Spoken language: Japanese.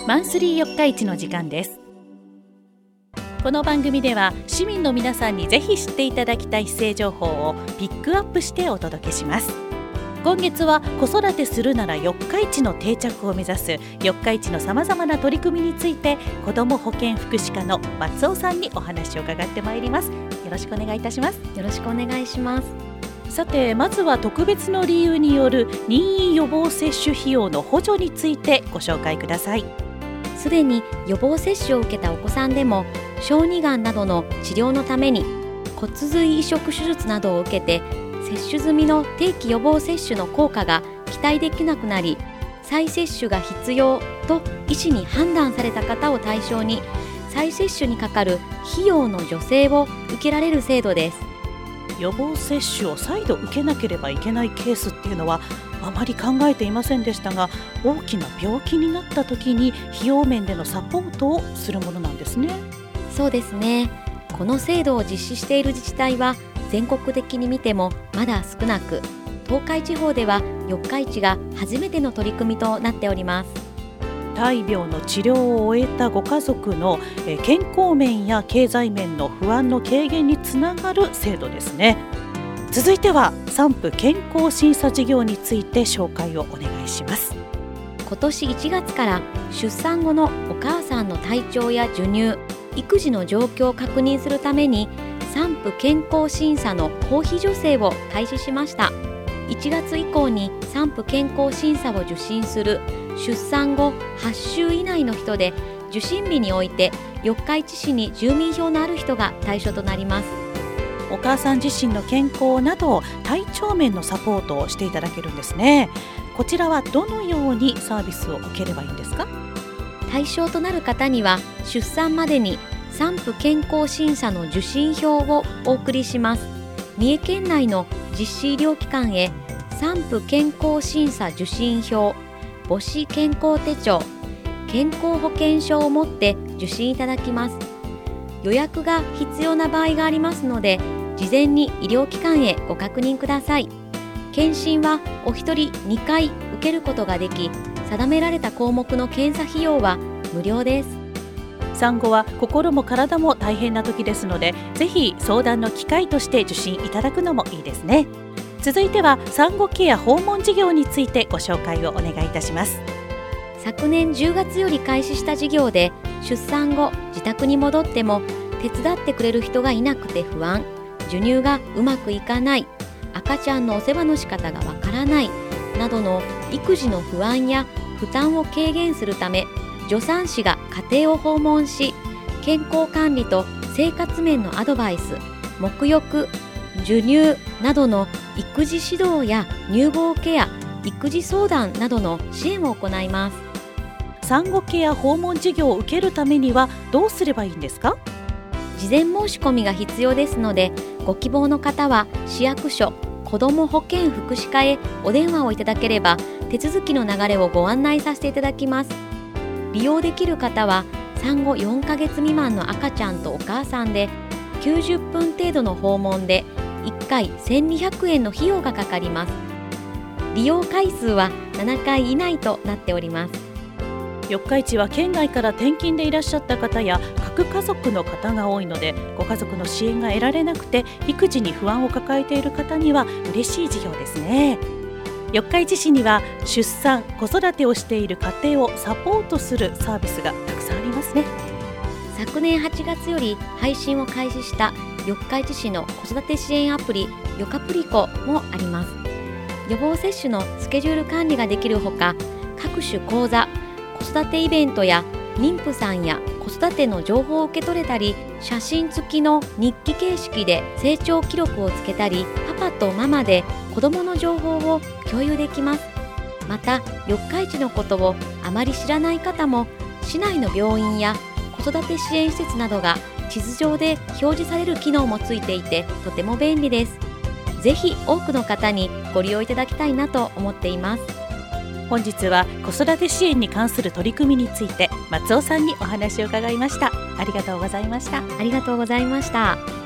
マンスリー四日市の時間です。この番組では市民の皆さんにぜひ知っていただきたい市政情報をピックアップしてお届けします。今月は子育てするなら四日市の定着を目指す四日市のさまざまな取り組みについて、子ども保健福祉課の松尾さんにお話を伺ってまいります。よろしくお願いいたします。 よろしくお願いします。 さて、まずは特別の理由による任意予防接種費用の補助についてご紹介ください。 すでに予防接種を受けたお子さんでも、小児がんなどの治療のために骨髄移植手術などを受けて接種済みの定期予防接種の効果が期待できなくなり、再接種が必要と医師に判断された方を対象に、再接種にかかる費用の助成を受けられる制度です。 予防接種を再度受けなければいけないケースっていうのはあまり考えていませんでしたが、大きな病気になった時に費用面でのサポートをするものなんですね。 そうですね。この制度を実施している自治体は全国的に見てもまだ少なく、東海地方では四日市が初めての取り組みとなっております。 大病の治療を終えたご家族の健康面や経済面の不安の軽減につながる制度ですね。続いては産婦健康審査事業について紹介をお願いします。 今年1月から出産後のお母さんの体調や授乳、育児の状況を確認するために産婦健康審査の公費助成を開始しました。1月以降に産婦健康審査を受診する出産後8週以内の人で、受診日において四日市市に住民票のある人が対象となります。 お母さん自身の健康など体調面のサポートをしていただけるんですね。こちらはどのようにサービスを受ければいいんですか？ 対象となる方には出産までに産婦健康審査の受診票をお送りします。三重県内の実施医療機関へ産婦健康審査受診票、母子健康手帳、健康保険証を持って受診いただきます。予約が必要な場合がありますので、事前に医療機関へご確認ください。検診はお一人2回受けることができ、定められた項目の検査費用は無料です。 産後は心も体も大変な時ですので、ぜひ相談の機会として受診いただくのもいいですね。続いては産後ケア訪問事業についてご紹介をお願いいたします。 昨年10月より開始した事業で、出産後自宅に戻っても手伝ってくれる人がいなくて不安、授乳がうまくいかない、赤ちゃんのお世話の仕方がわからないなどの育児の不安や負担を軽減するため、助産師が家庭を訪問し、健康管理と生活面のアドバイス、沐浴、授乳などの育児指導や乳房ケア、育児相談などの支援を行います。 産後ケア訪問事業を受けるためにはどうすればいいんですか？ 事前申し込みが必要ですので、ご希望の方は市役所子ども保健福祉課へお電話をいただければ、手続きの流れをご案内させていただきます。利用できる方は産後4ヶ月未満の赤ちゃんとお母さんで、90分程度の訪問で1回1200円の費用がかかります。利用回数は7回以内となっております。 四日市は県外から転勤でいらっしゃった方や核家族の方が多いので、ご家族の支援が得られなくて育児に不安を抱えている方には嬉しい事業ですね。四日市市には出産・子育てをしている家庭をサポートするサービスがたくさんありますね。 昨年8月より配信を開始した四日市市の子育て支援アプリよかプリコもあります。予防接種のスケジュール管理ができるほか、各種講座、子育てイベントや妊婦さんや子育ての情報を受け取れたり、写真付きの日記形式で成長記録をつけたり、パパとママで子どもの情報を共有できます。また四日市のことをあまり知らない方も、市内の病院や子育て支援施設などが地図上で表示される機能もついていて、とても便利です。ぜひ多くの方にご利用いただきたいなと思っています。 本日は子育て支援に関する取り組みについて松尾さんにお話を伺いました。ありがとうございました。 ありがとうございました。